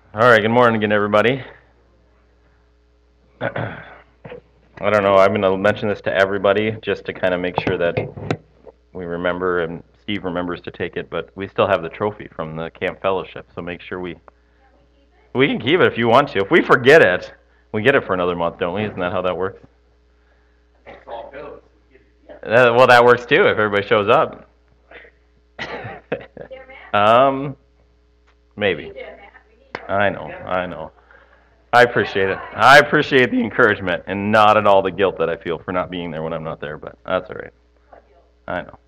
All right, good morning again, everybody. I don't know, I'm going to mention this to everybody just to kind of make sure that we remember and Steve remembers to take it, but we still have the trophy from the camp fellowship, so make sure we can keep it if you want to. If we forget it, we get it for another month, don't we? Isn't that how that works? Well, that works too if everybody shows up. Maybe. I know. I appreciate it. I appreciate the encouragement and not at all the guilt that I feel for not being there when I'm not there, but that's all right. I know.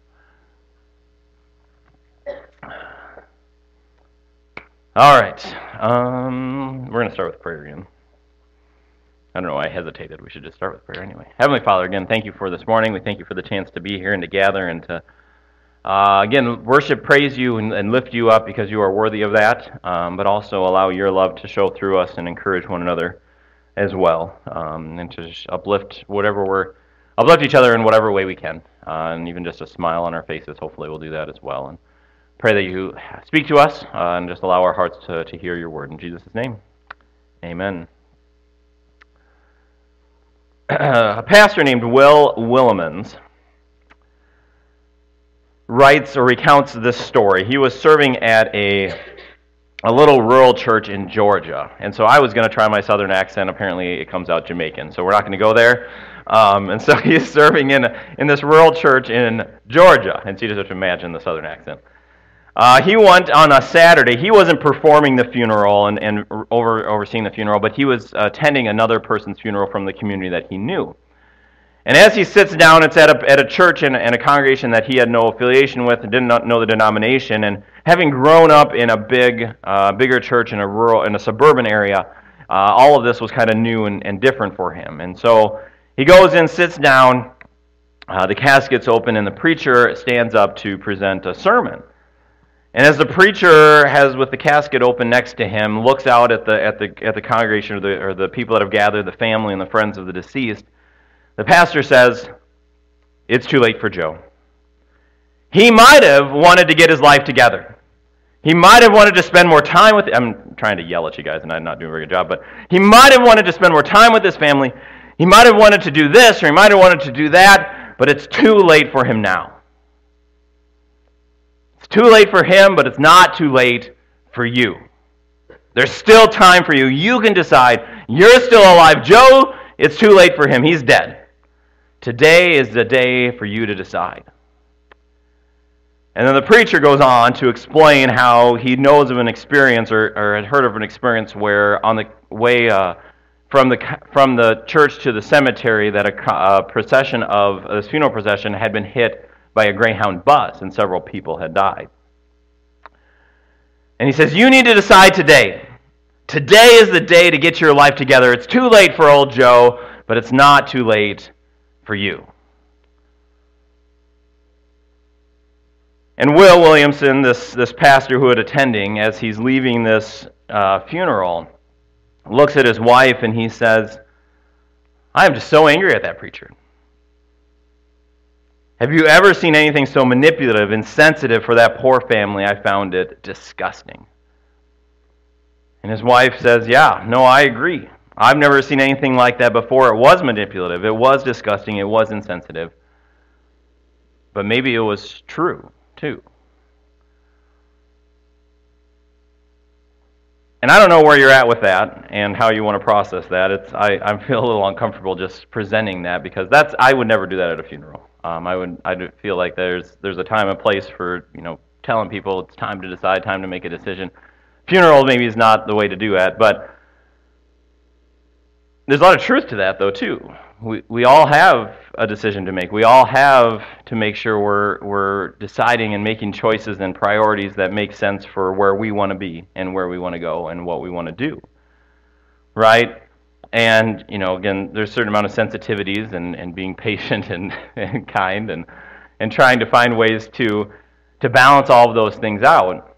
All right. We're going to start with prayer again. I don't know why I hesitated. We should just start with prayer anyway. Heavenly Father, again, thank you for this morning. We thank you for the chance to be here and to gather and to, again, worship, praise you, and lift you up because you are worthy of that, but also allow your love to show through us and encourage one another as well, and to just uplift each other in whatever way we can, and even just a smile on our faces. Hopefully, we'll do that as well. And pray that you speak to us and just allow our hearts to hear your word in Jesus' name. Amen. A pastor named Will Willimons writes or recounts this story. He was serving at a little rural church in Georgia. And so I was going to try my southern accent. Apparently it comes out Jamaican, so we're not going to go there. And so he's serving in this rural church in Georgia. And so you just have to imagine the southern accent. He went on a Saturday. He wasn't performing the funeral and overseeing the funeral, but he was attending another person's funeral from the community that he knew. And as he sits down, it's at a church and a congregation that he had no affiliation with and did not know the denomination. And having grown up in a bigger church in a suburban area, all of this was kind of new and different for him. And so he goes in, sits down, the casket's open, and the preacher stands up to present a sermon. And as the preacher has with the casket open next to him, looks out at the congregation or the people that have gathered, the family and the friends of the deceased, the pastor says, "It's too late for Joe. He might have wanted to get his life together. He might have wanted to spend more time with." I'm trying to yell at you guys, and I'm not doing a very good job, but he might have wanted to spend more time with his family. He might have wanted to do this, or he might have wanted to do that, but it's too late for him now. It's too late for him, but it's not too late for you. There's still time for you. You can decide. You're still alive. Joe, it's too late for him. He's dead. Today is the day for you to decide. And then the preacher goes on to explain how he knows of an experience or had heard of an experience where on the way from the church to the cemetery that this funeral procession had been hit by a Greyhound bus and several people had died. And he says, you need to decide today. Today is the day to get your life together. It's too late for old Joe, but it's not too late for you. And Will Williamson, this pastor who had attending, as he's leaving this funeral, looks at his wife and he says, I am just so angry at that preacher. Have you ever seen anything so manipulative, insensitive for that poor family? I found it disgusting. And his wife says, yeah, no, I agree. I've never seen anything like that before. It was manipulative. It was disgusting. It was insensitive. But maybe it was true, too. And I don't know where you're at with that and how you want to process that. I feel a little uncomfortable just presenting that because I would never do that at a funeral. I feel like there's a time and place for telling people it's time to decide, time to make a decision. Funeral maybe is not the way to do that, but there's a lot of truth to that though too. We all have a decision to make. We all have to make sure we're deciding and making choices and priorities that make sense for where we want to be and where we want to go and what we want to do. Right? And, again, there's a certain amount of sensitivities and being patient and kind and trying to find ways to balance all of those things out.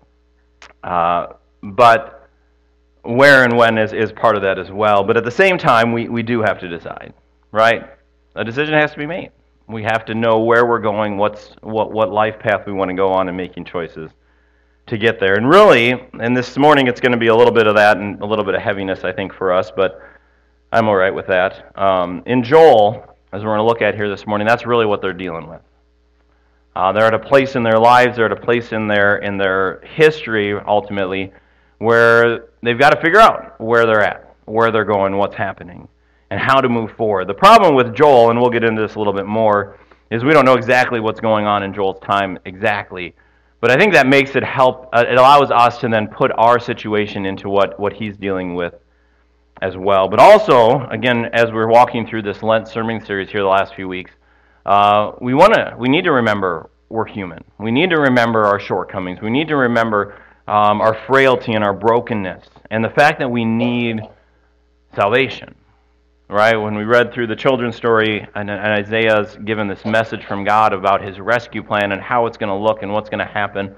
But where and when is part of that as well. But at the same time, we do have to decide. Right? A decision has to be made. We have to know where we're going, what life path we want to go on, and making choices to get there. And really, and this morning it's going to be a little bit of that and a little bit of heaviness, I think, for us, but I'm all right with that. In Joel, as we're going to look at here this morning, that's really what they're dealing with. They're at a place in their lives, they're at a place in their history, ultimately, where they've got to figure out where they're at, where they're going, what's happening, and how to move forward. The problem with Joel, and we'll get into this a little bit more, is we don't know exactly what's going on in Joel's time exactly. But I think that makes it it allows us to then put our situation into what he's dealing with as well. But also, again, as we're walking through this Lent sermon series here the last few weeks, we need to remember we're human. We need to remember our shortcomings. We need to remember our frailty and our brokenness, and the fact that we need salvation. Right? When we read through the children's story, and Isaiah's given this message from God about his rescue plan and how it's going to look and what's going to happen,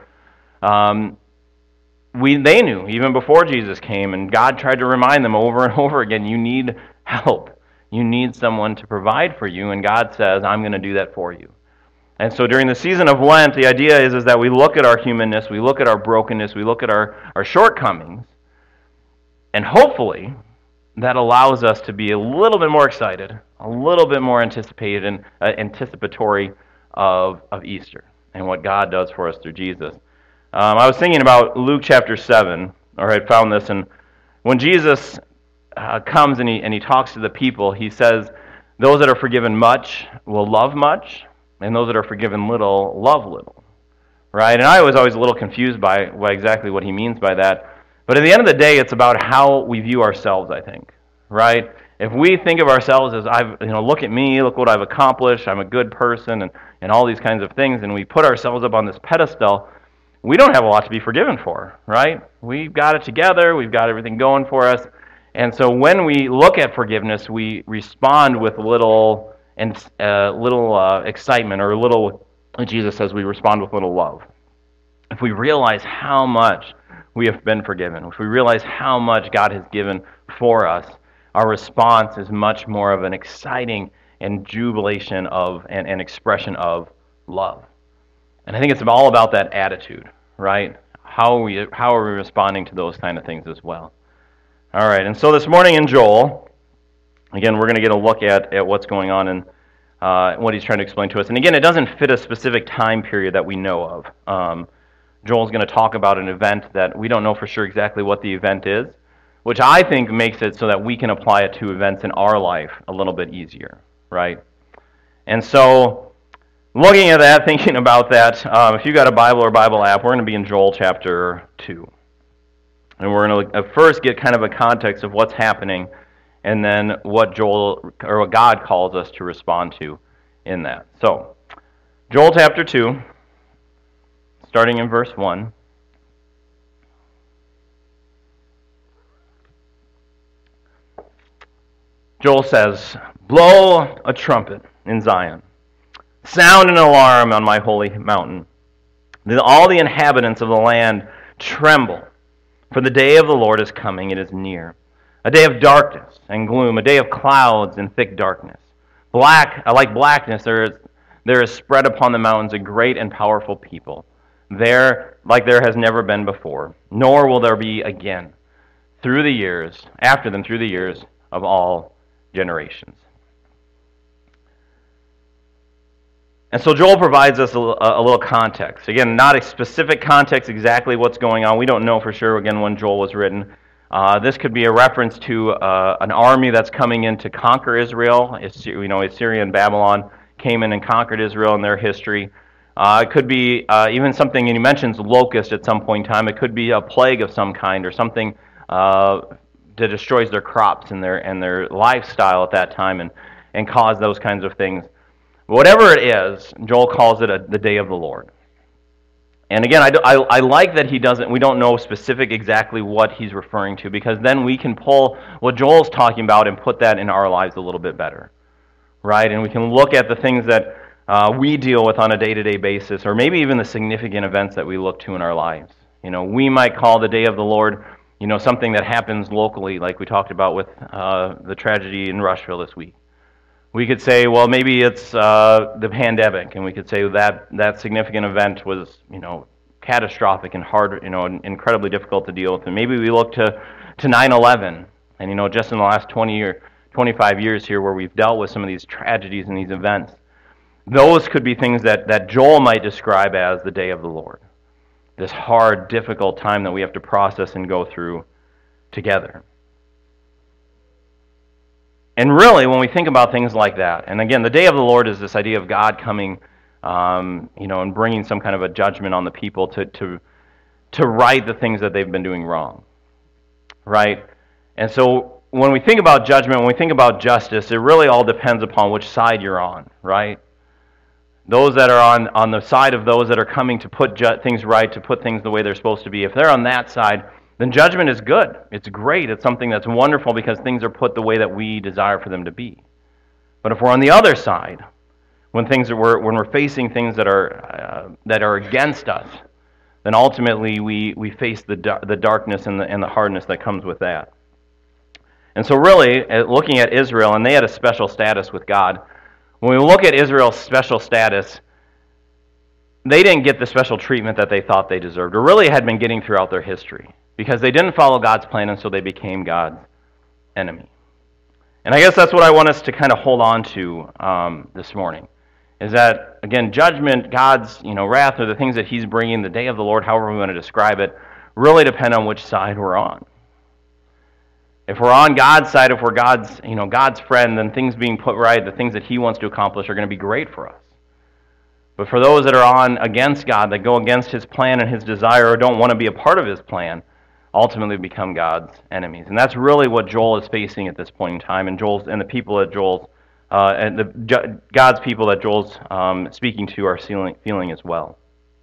they knew even before Jesus came, and God tried to remind them over and over again, you need help. You need someone to provide for you, and God says, I'm going to do that for you. And so during the season of Lent, the idea is that we look at our humanness, we look at our brokenness, we look at our shortcomings, and hopefully that allows us to be a little bit more excited, a little bit more anticipated and anticipatory of Easter and what God does for us through Jesus. I was thinking about Luke chapter 7, or I found this, and when Jesus comes and he talks to the people, he says, those that are forgiven much will love much, and those that are forgiven little love little. Right? And I was always a little confused by exactly what he means by that. But at the end of the day, it's about how we view ourselves, I think. Right? If we think of ourselves as, look at me, look what I've accomplished, I'm a good person, and all these kinds of things, and we put ourselves up on this pedestal, we don't have a lot to be forgiven for, right? We've got it together, we've got everything going for us, and so when we look at forgiveness, we respond with little excitement, or little, Jesus says, we respond with little love. If we realize how much we have been forgiven, if we realize how much God has given for us, our response is much more of an exciting and jubilation of and expression of love. And I think it's all about that attitude, right? How are we responding to those kind of things as well? All right, and so this morning in Joel, again, we're going to get a look at what's going on and what he's trying to explain to us. And again, it doesn't fit a specific time period that we know of. Joel's going to talk about an event that we don't know for sure exactly what the event is, which I think makes it so that we can apply it to events in our life a little bit easier, right? And so, looking at that, thinking about that, if you've got a Bible or Bible app, we're going to be in Joel chapter 2. And we're going to first get kind of a context of what's happening, and then what God calls us to respond to in that. So, Joel chapter 2, starting in verse 1. Joel says, blow a trumpet in Zion. Sound an alarm on my holy mountain. All the inhabitants of the land tremble, for the day of the Lord is coming, it is near. A day of darkness and gloom, a day of clouds and thick darkness. Like blackness, there is spread upon the mountains a great and powerful people. There, like there has never been before, nor will there be again after them through the years of all generations. And so Joel provides us a little context. Again, not a specific context exactly what's going on. We don't know for sure, again, when Joel was written. This could be a reference to an army that's coming in to conquer Israel. Assyria and Babylon came in and conquered Israel in their history. It could be even something, and he mentions locust at some point in time. It could be a plague of some kind or something that destroys their crops and their lifestyle at that time and cause those kinds of things. Whatever it is, Joel calls it the day of the Lord. And again, I like that we don't know exactly what he's referring to, because then we can pull what Joel's talking about and put that in our lives a little bit better, right? And we can look at the things that we deal with on a day-to-day basis, or maybe even the significant events that we look to in our lives. We might call the day of the Lord, something that happens locally, like we talked about with the tragedy in Rushville this week. We could say, well, maybe it's the pandemic, and we could say that significant event was, catastrophic and hard, and incredibly difficult to deal with. And maybe we look to 9/11, and just in the last 20 or 25 years here where we've dealt with some of these tragedies and these events, those could be things that Joel might describe as the day of the Lord. This hard, difficult time that we have to process and go through together. And really, when we think about things like that, and again, the day of the Lord is this idea of God coming, and bringing some kind of a judgment on the people to right the things that they've been doing wrong, right? And so when we think about judgment, when we think about justice, it really all depends upon which side you're on, right? Those that are on the side of those that are coming to put things right, to put things the way they're supposed to be, if they're on that side, then judgment is good. It's great. It's something that's wonderful because things are put the way that we desire for them to be. But if we're on the other side, when we're facing things that are against us, then ultimately we face the darkness and the hardness that comes with that. And so really, looking at Israel, and they had a special status with God. When we look at Israel's special status, they didn't get the special treatment that they thought they deserved, or really had been getting throughout their history, because they didn't follow God's plan, and so they became God's enemy. And I guess that's what I want us to kind of hold on to this morning, is that, again, judgment, God's wrath, or the things that He's bringing, the day of the Lord, however we want to describe it, really depend on which side we're on. If we're on God's side, if we're God's friend, then things being put right, the things that He wants to accomplish are going to be great for us. But for those that are on against God, that go against His plan and His desire, or don't want to be a part of His plan, ultimately become God's enemies. And that's really what Joel is facing at this point in time, and the people that Joel's God's people that Joel's speaking to are feeling as well.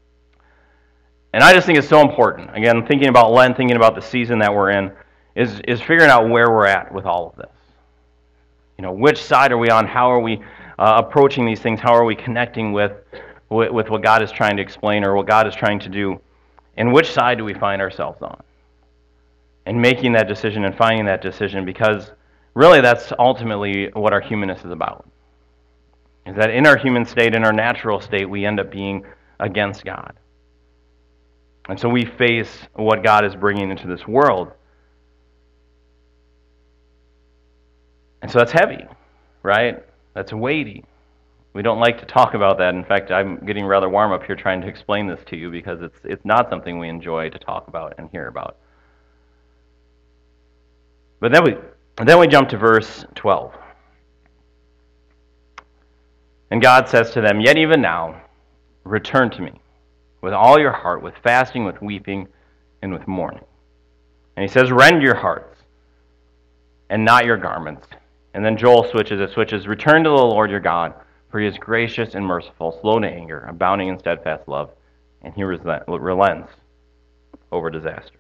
And I just think it's so important. Again, thinking about Lent, thinking about the season that we're in, is figuring out where we're at with all of this. Which side are we on? How are we approaching these things? How are we connecting with what God is trying to explain or what God is trying to do? And which side do we find ourselves on? And making that decision and finding that decision, because really that's ultimately what our humanness is about. Is that in our human state, in our natural state, we end up being against God. And so we face what God is bringing into this world. And so that's heavy, right? That's weighty. We don't like to talk about that. In fact, I'm getting rather warm up here trying to explain this to you because it's not something we enjoy to talk about and hear about. But then we jump to verse 12. And God says to them, "Yet even now, return to me with all your heart, with fasting, with weeping, and with mourning." And He says, "Rend your hearts and not your garments." And then Joel switches, "Return to the Lord your God, for He is gracious and merciful, slow to anger, abounding in steadfast love, and He relents over disaster."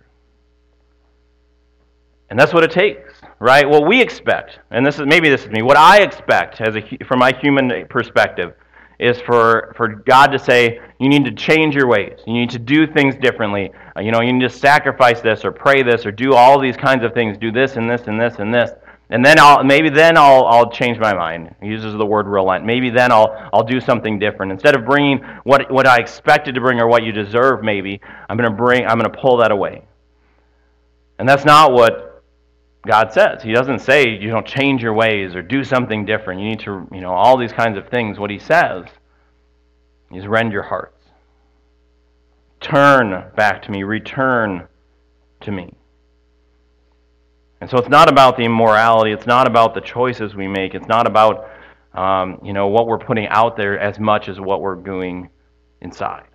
And that's what it takes, right? What we expect, and this is me, what I expect from my human perspective is for God to say, you need to change your ways. You need to do things differently. You need to sacrifice this or pray this or do all these kinds of things. Do this and this and this and this. And then I'll change my mind. He uses the word relent. Maybe then I'll do something different. Instead of bringing what I expected to bring or what you deserve, maybe I'm going to pull that away. And that's not what God says. He doesn't say you don't change your ways or do something different. You need to, all these kinds of things. What He says is rend your hearts. Turn back to me. Return to me. And so it's not about the immorality. It's not about the choices we make. It's not about, what we're putting out there as much as what we're doing inside.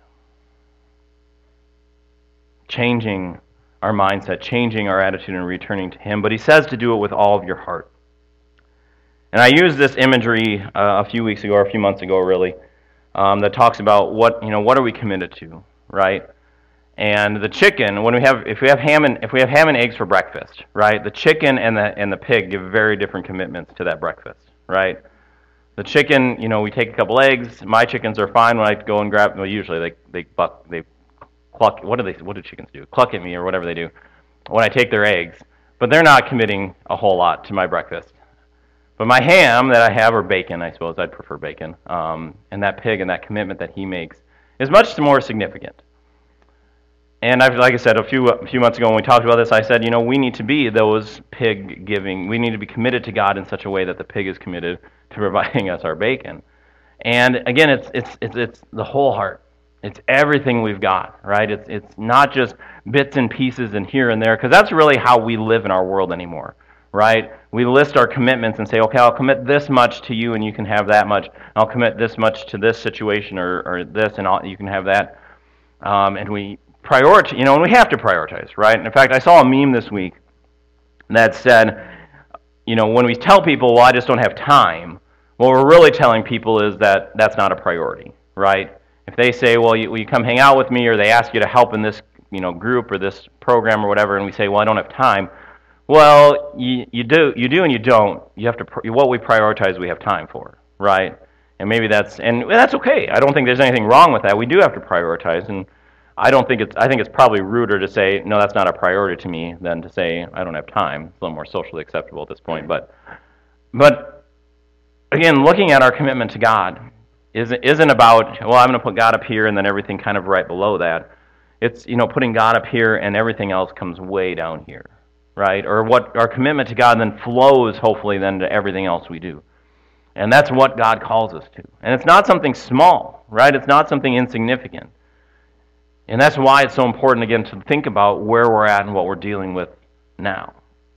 Changing our mindset, changing our attitude and returning to Him. But He says to do it with all of your heart. And I used this imagery a few weeks ago, or a few months ago really, that talks about what are we committed to, right? And the chicken, if we have ham and eggs for breakfast, right? The chicken and the pig give very different commitments to that breakfast, right? The chicken, we take a couple eggs. My chickens are fine when I go and grab. Well, usually they cluck. What do chickens do? Cluck at me or whatever they do when I take their eggs. But they're not committing a whole lot to my breakfast. But my ham that I have, or bacon, I suppose I'd prefer bacon, and that pig and that commitment that he makes is much more significant. And like I said, a few months ago when we talked about this, I said, we need to be those pig giving. We need to be committed to God in such a way that the pig is committed to providing us our bacon. And again, it's the whole heart. It's everything we've got, right? It's not just bits and pieces and here and there, because that's really how we live in our world anymore, right? We list our commitments and say, okay, I'll commit this much to you, and you can have that much. I'll commit this much to this situation or this, and you can have that. And we prioritize, and we have to prioritize, right? And in fact, I saw a meme this week that said, when we tell people, well, I just don't have time, what we're really telling people is that that's not a priority, right? If they say, well, will you come hang out with me, or they ask you to help in this group or this program or whatever, and we say, well, I don't have time, well, you do and you don't. You have to, what we prioritize we have time for, right? And maybe that's okay. I don't think there's anything wrong with that. We do have to prioritize, and I think it's probably ruder to say, no, that's not a priority to me, than to say, I don't have time. It's a little more socially acceptable at this point. But again, looking at our commitment to God isn't about, well, I'm going to put God up here and then everything kind of right below that. It's, putting God up here and everything else comes way down here, right? Or what our commitment to God then flows, hopefully, then to everything else we do. And that's what God calls us to. And it's not something small, right? It's not something insignificant. And that's why it's so important, again, to think about where we're at and what we're dealing with now.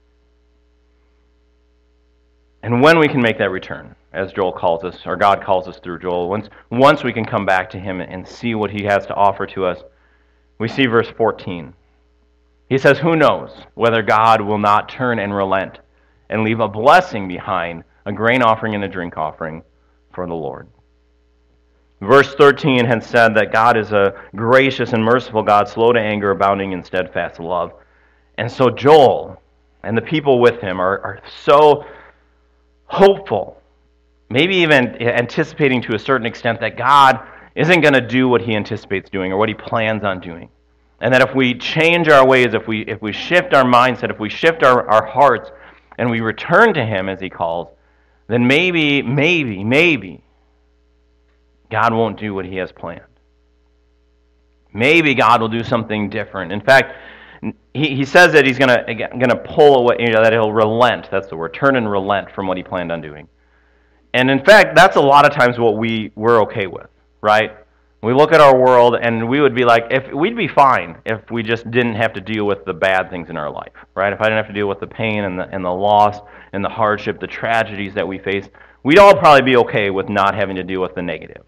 And when we can make that return, as Joel calls us, or God calls us through Joel, once we can come back to him and see what he has to offer to us, we see verse 14. He says, who knows whether God will not turn and relent and leave a blessing behind, a grain offering and a drink offering for the Lord. Verse 13 had said that God is a gracious and merciful God, slow to anger, abounding in steadfast love. And so Joel and the people with him are so hopeful, maybe even anticipating to a certain extent that God isn't going to do what he anticipates doing or what he plans on doing. And that if we change our ways, if we shift our mindset, if we shift our hearts, and we return to him as he calls, then maybe God won't do what he has planned. Maybe God will do something different. In fact, he says that he's going to pull away, that he'll relent. That's the word, turn and relent from what he planned on doing. And in fact, that's a lot of times what we're okay with, right? We look at our world and we would be like, we'd be fine if we just didn't have to deal with the bad things in our life, right? If I didn't have to deal with the pain and the loss and the hardship, the tragedies that we face, we'd all probably be okay with not having to deal with the negative.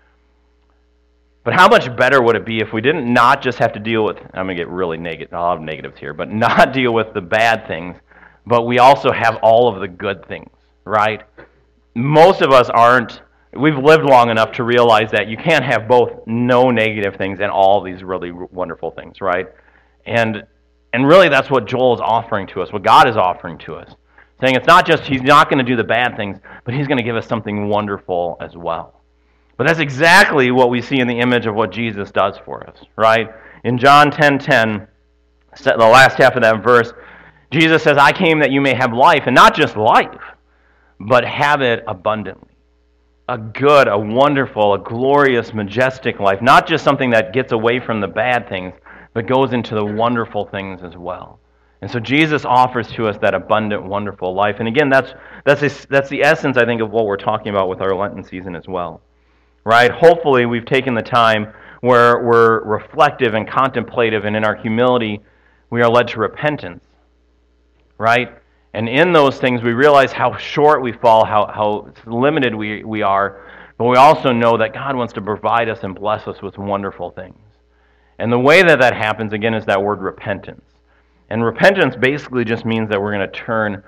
But how much better would it be if we didn't not just have to deal with, I'm going to get really negative, I'll have negatives here, but not deal with the bad things, but we also have all of the good things, right? Most of us we've lived long enough to realize that you can't have both no negative things and all these really wonderful things, right? And really that's what Joel is offering to us, what God is offering to us. Saying it's not just he's not going to do the bad things, but he's going to give us something wonderful as well. But that's exactly what we see in the image of what Jesus does for us, right? In John 10:10, the last half of that verse, Jesus says, I came that you may have life, and not just life, but have it abundantly. A good, a wonderful, a glorious, majestic life. Not just something that gets away from the bad things, but goes into the wonderful things as well. And so Jesus offers to us that abundant, wonderful life. And again, that's the essence, I think, of what we're talking about with our Lenten season as well. Right? Hopefully we've taken the time where we're reflective and contemplative, and in our humility we are led to repentance. Right? And in those things we realize how short we fall, how limited we are, but we also know that God wants to provide us and bless us with wonderful things. And the way that happens, again, is that word repentance. And repentance basically just means that we're going to turn,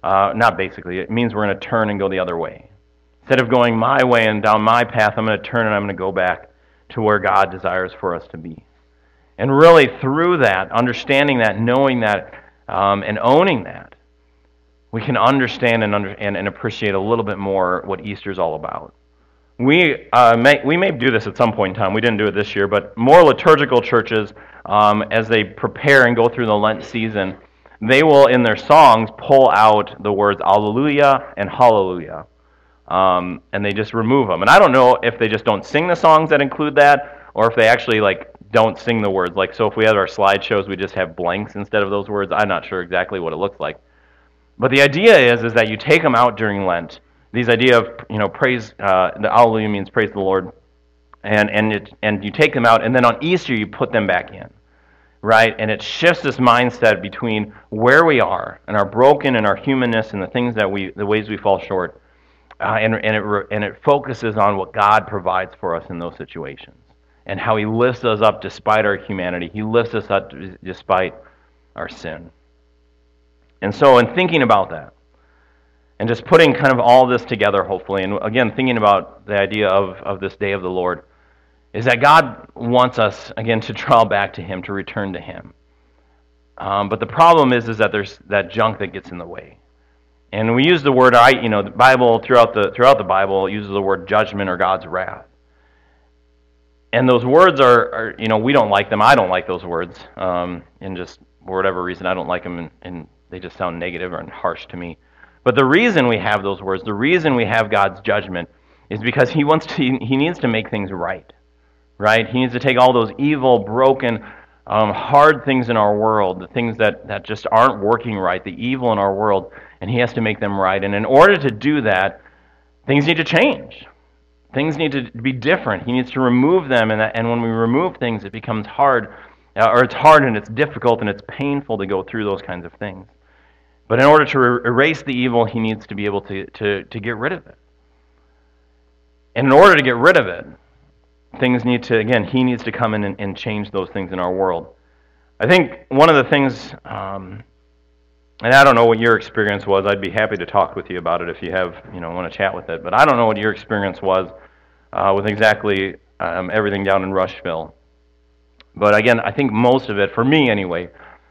it means we're going to turn and go the other way. Instead of going my way and down my path, I'm going to turn and I'm going to go back to where God desires for us to be. And really through that, understanding that, knowing that, and owning that, we can understand and appreciate a little bit more what Easter's all about. We may do this at some point in time. We didn't do it this year, but more liturgical churches, as they prepare and go through the Lent season, they will, in their songs, pull out the words Alleluia and Hallelujah. And they just remove them. And I don't know if they just don't sing the songs that include that, or if they actually don't sing the words. Like, so if we have our slideshows, we just have blanks instead of those words. I'm not sure exactly what it looks like. But the idea is that you take them out during Lent. These idea of, praise, the Alleluia means praise the Lord, and you take them out, and then on Easter you put them back in, right? And it shifts this mindset between where we are and our broken and our humanness and the things that the ways we fall short, and it focuses on what God provides for us in those situations and how He lifts us up despite our humanity. He lifts us up despite our sin. And so in thinking about that, and just putting kind of all this together, hopefully, and again, thinking about the idea of this day of the Lord, is that God wants us, again, to draw back to Him, to return to Him. But the problem is that there's that junk that gets in the way. And we use the word, the Bible, throughout the Bible, uses the word judgment or God's wrath. And those words are we don't like them. I don't like those words. And just for whatever reason, I don't like them, and they just sound negative and harsh to me. But the reason we have those words, the reason we have God's judgment, is because He needs to make things right. Right? He needs to take all those evil, broken, hard things in our world, the things that just aren't working right, the evil in our world, and He has to make them right. And in order to do that, things need to change. Things need to be different. He needs to remove them, and when we remove things, it becomes hard, or it's hard and it's difficult and it's painful to go through those kinds of things. But in order to erase the evil, He needs to be able to get rid of it. And in order to get rid of it, He needs to come in and change those things in our world. I think one of the things, and I don't know what your experience was. I'd be happy to talk with you about it if you want to chat with it. But I don't know what your experience was with exactly everything down in Rushville. But again, I think most of it, for me anyway,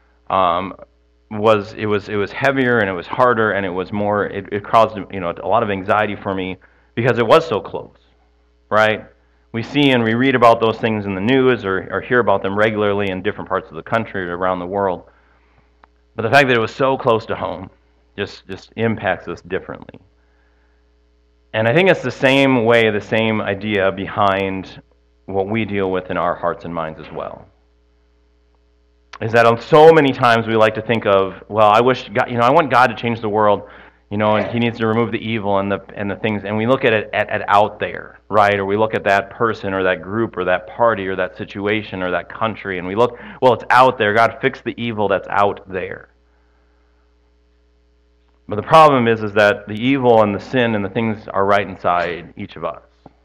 was heavier and it was harder and it was more. It caused a lot of anxiety for me because it was so close, right? We see and we read about those things in the news or hear about them regularly in different parts of the country or around the world. But the fact that it was so close to home just impacts us differently. And I think it's the same idea behind what we deal with in our hearts and minds as well. Is that on so many times we like to think of, well, I wish God, I want God to change the world, and He needs to remove the evil and the things, and we look at it at out there, right? Or we look at that person or that group or that party or that situation or that country, and we look, well, it's out there. God, fix the evil that's out there. But the problem is that the evil and the sin and the things are right inside each of us.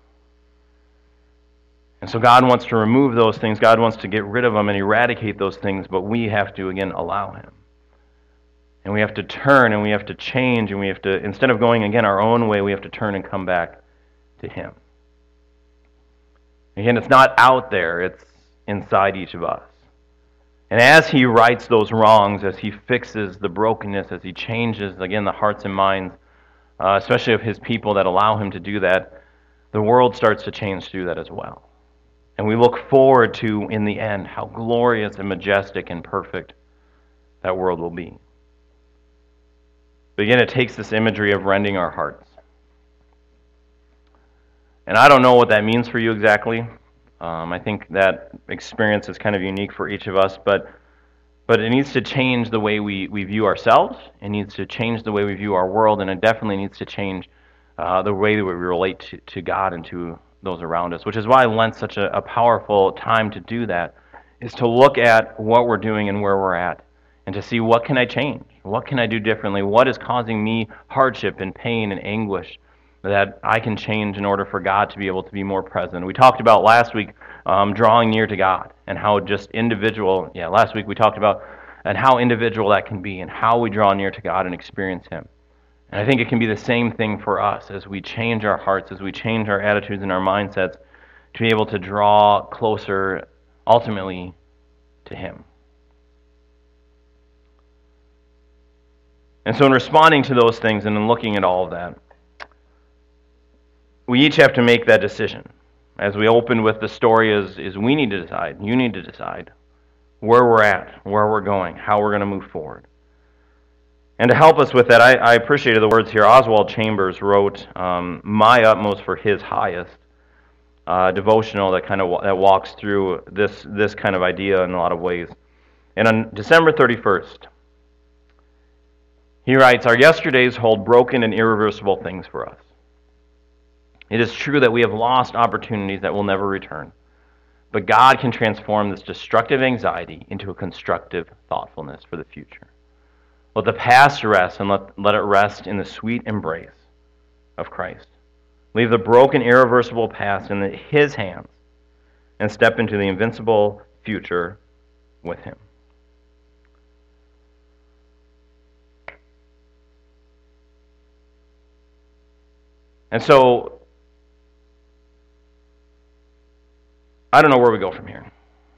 And so God wants to remove those things. God wants to get rid of them and eradicate those things, but we have to, again, allow Him. And we have to turn and we have to change and we have to, instead of going, again, our own way, we have to turn and come back to Him. Again, it's not out there, it's inside each of us. And as He rights those wrongs, as He fixes the brokenness, as He changes, again, the hearts and minds, especially of His people that allow Him to do that, the world starts to change through that as well. And we look forward to, in the end, how glorious and majestic and perfect that world will be. But again, it takes this imagery of rending our hearts. And I don't know what that means for you exactly. I think that experience is kind of unique for each of us, but it needs to change the way we view ourselves. It needs to change the way we view our world, and it definitely needs to change the way that we relate to God and to those around us, which is why Lent's such a powerful time to do that, is to look at what we're doing and where we're at, and to see what can I change? What can I do differently? What is causing me hardship and pain and anguish that I can change in order for God to be able to be more present? We talked about last week drawing near to God and how just individual, last week we talked about and how individual that can be and how we draw near to God and experience Him. And I think it can be the same thing for us as we change our hearts, as we change our attitudes and our mindsets to be able to draw closer ultimately to Him. And so in responding to those things and in looking at all of that, we each have to make that decision. As we opened with the story is we need to decide, you need to decide where we're at, where we're going, how we're going to move forward. And to help us with that, I appreciated the words here. Oswald Chambers wrote, "My utmost for His highest." devotional that that walks through this kind of idea in a lot of ways. And on December 31st, he writes, "Our yesterdays hold broken and irreversible things for us. It is true that we have lost opportunities that will never return, but God can transform this destructive anxiety into a constructive thoughtfulness for the future. Let the past rest, and let it rest in the sweet embrace of Christ. Leave the broken, irreversible past in His hands and step into the invincible future with Him." And so, I don't know where we go from here.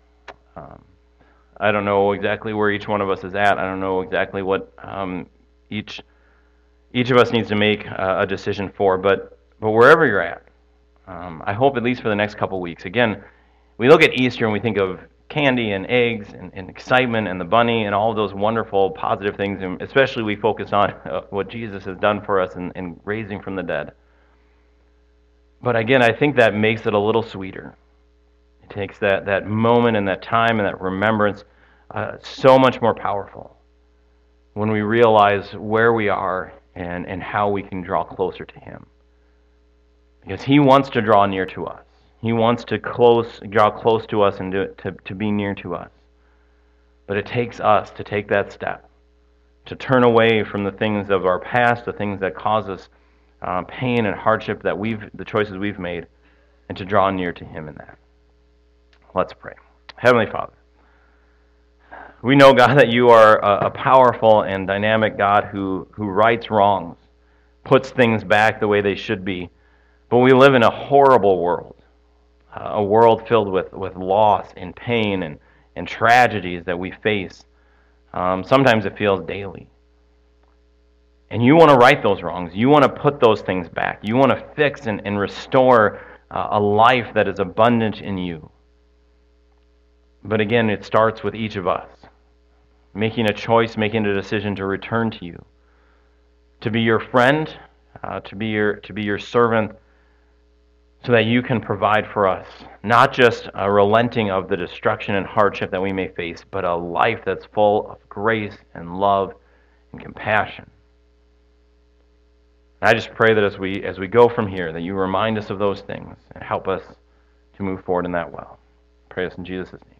I don't know exactly where each one of us is at. I don't know exactly what each of us needs to make a decision for. But wherever you're at, I hope at least for the next couple weeks. Again, we look at Easter and we think of candy and eggs and excitement and the bunny and all of those wonderful positive things. And especially we focus on what Jesus has done for us in raising from the dead. But again, I think that makes it a little sweeter. It takes that moment and that time and that remembrance so much more powerful when we realize where we are and how we can draw closer to Him. Because He wants to draw near to us. He wants to draw close to us and to be near to us. But it takes us to take that step, to turn away from the things of our past, the things that cause us pain and hardship, the choices we've made, and to draw near to Him in that. Let's pray. Heavenly Father, we know, God, that You are a powerful and dynamic God who rights wrongs, puts things back the way they should be. But we live in a horrible world, a world filled with loss and pain and tragedies that we face. Sometimes it feels daily. And You want to right those wrongs. You want to put those things back. You want to fix and restore a life that is abundant in You. But again, it starts with each of us making a choice, making a decision to return to You, to be Your friend, to be your servant, so that You can provide for us not just a relenting of the destruction and hardship that we may face, but a life that's full of grace and love and compassion. And I just pray that as we go from here, that You remind us of those things and help us to move forward in that well. I pray this in Jesus' name.